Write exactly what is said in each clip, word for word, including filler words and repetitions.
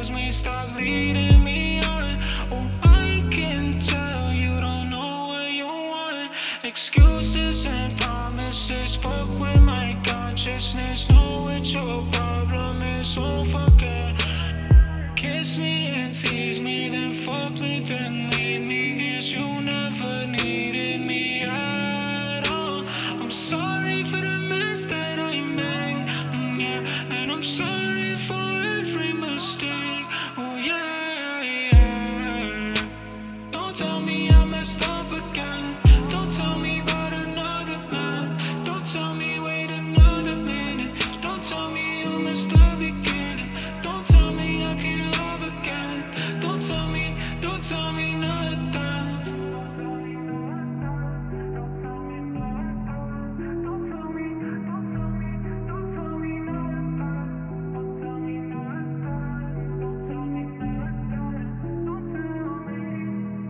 excuse me, stop leading me on. Oh, I can tell you don't know what you want. Excuses and promises, fuck with my consciousness. Know what your problem is, so fucking kiss me and tease me, then fuck me, then leave me. Guess you never needed me at all. I'm sorry for the mess that I made, mm, yeah. And I'm sorry for every mistake, oh yeah, yeah. Don't tell me I messed up again. Don't tell me about another man. Don't tell me wait another minute. Don't tell me you missed the beginning. Don't tell me I can't love again. Don't tell me, don't tell me nothing.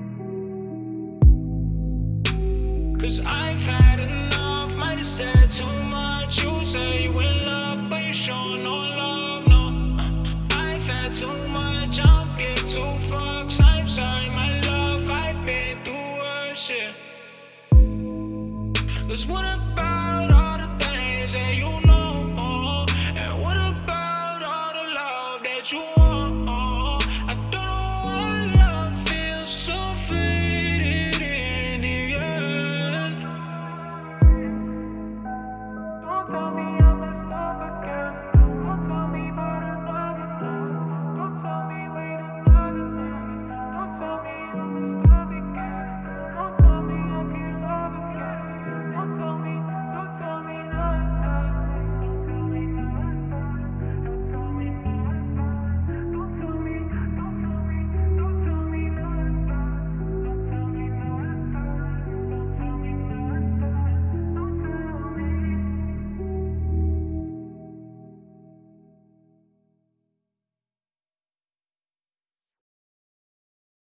Cause I've had enough, might have said too